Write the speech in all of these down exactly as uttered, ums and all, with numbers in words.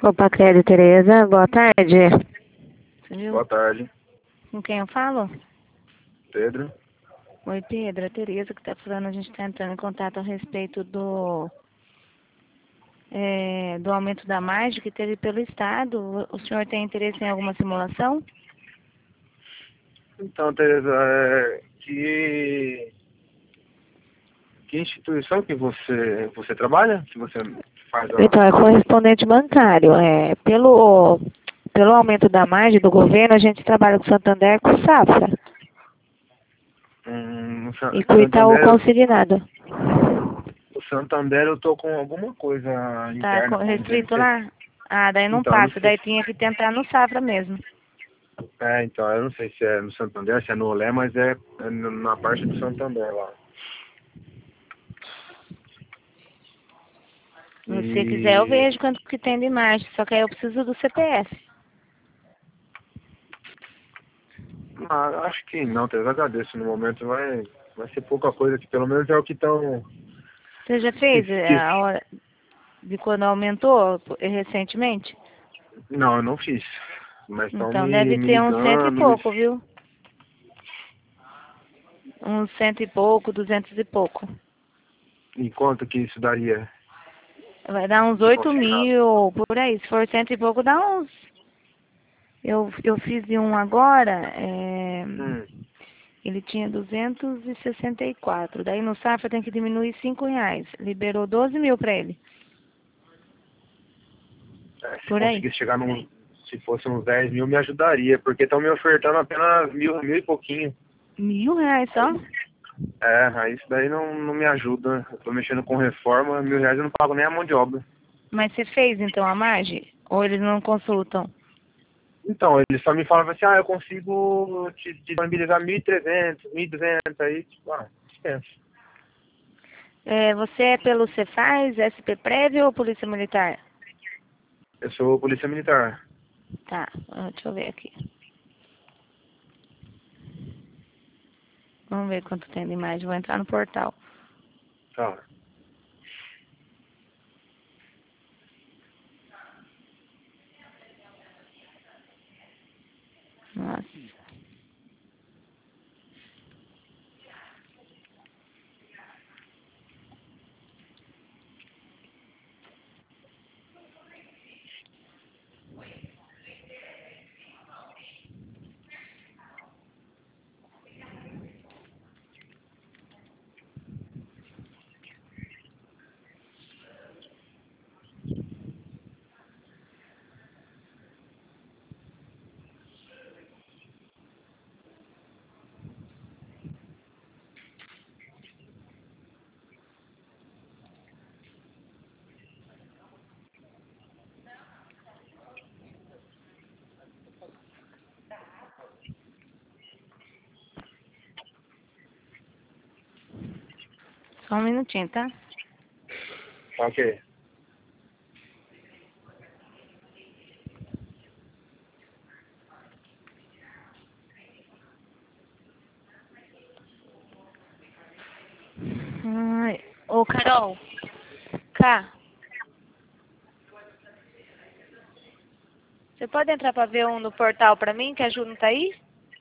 Opa, Clélia Tereza, boa tarde. Você viu? Boa tarde, Com quem eu falo? Pedro. Oi, Pedro, a Tereza que está falando, a gente está entrando em contato a respeito do, é, do aumento da margem que teve pelo Estado. O senhor tem interesse em alguma simulação? Então, Tereza, é, que, que instituição que você, você trabalha? Que você faz a... Então, é correspondente bancário. É, pelo, pelo aumento da margem do governo, a gente trabalha com Santander com Safra Hum, o Sa- e com Itaú Santander, consignado. o Santander eu tô com alguma coisa Tá interna co- com eles. restrito lá? Ah, daí não Então, eu não passa, sei daí se, tinha que tentar no Safra mesmo. é, então, eu não sei se é no Santander, se é no Olé, mas é, é no- na parte do Santander lá. Se você quiser, eu E, vejo quanto que tem de margem, só que aí eu preciso do C P F. ah, acho que não, Tereza, agradeço. No momento vai, vai ser pouca coisa, que pelo menos é o que estão... Você já Que, fez que, a hora de quando aumentou recentemente? não, eu não fiz. Mas estão Então me, deve me ter uns cento e ligando, me... pouco, viu? Uns cento e pouco, duzentos e pouco. E quanto que isso daria Vai dar uns de oito consignado? mil, por aí. Se for cento e pouco, dá uns. Eu, eu fiz de um agora, é, Hum, ele tinha duzentos e sessenta e quatro. Daí no Safra tem que diminuir cinco reais. Liberou doze mil pra ele. é, se Por aí. conseguisse chegar num... Se fosse uns dez mil, me ajudaria, porque estão me ofertando apenas mil, mil e pouquinho. Mil reais só? É, aí isso daí não, não me ajuda. Eu tô mexendo com reforma, mil reais eu não pago nem a mão de obra. Mas você fez então a margem? Ou eles não consultam? Então, eles só me falavam assim, ah, eu consigo te, te disponibilizar mil e trezentos, mil e duzentos, aí, tipo, ah, dispensa. É, você é pelo Cefaz, S P Prévio ou Polícia Militar? Eu sou polícia militar. Tá, ah, deixa eu ver aqui. Vamos ver quanto tem de imagem. Vou entrar no portal. Tá. Nossa. Só um minutinho, tá? Ok. Ai. Ô, Carol. Cá. Você pode entrar pra ver um no portal pra mim, que a Ju não tá aí?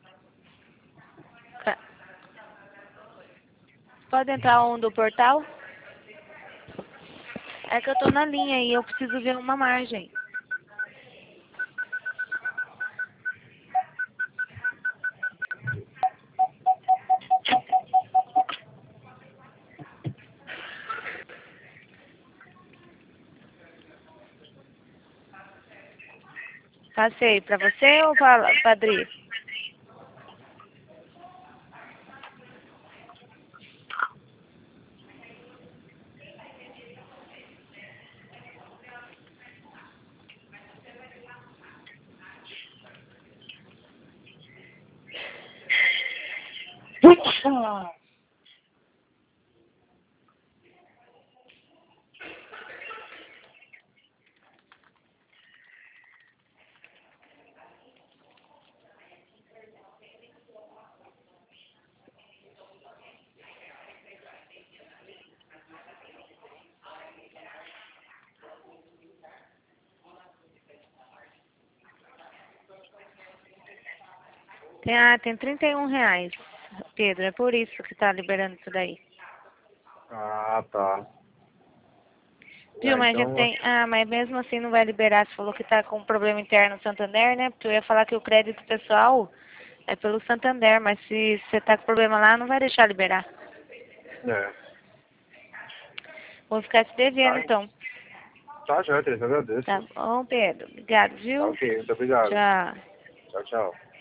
Cá. Pode entrar um do portal? É que eu tô na linha e eu preciso ver uma margem. Passei pra você ou pra Padri? Tem, ah, tem trinta e um reais, Pedro. É por isso que tá liberando isso daí. Ah, tá. Viu, É, mas a gente então, tem... Ah, mas mesmo assim não vai liberar. Você falou que tá com um problema interno no Santander, né? Porque eu ia falar que o crédito pessoal é pelo Santander, mas se você tá com problema lá, não vai deixar liberar. é. Vou ficar te devendo, Tá, então. tá, já, Teresa, Tá agradeço. bom, Pedro? Obrigado, Tá viu? ok, muito obrigado. Tchau. Tchau, tchau.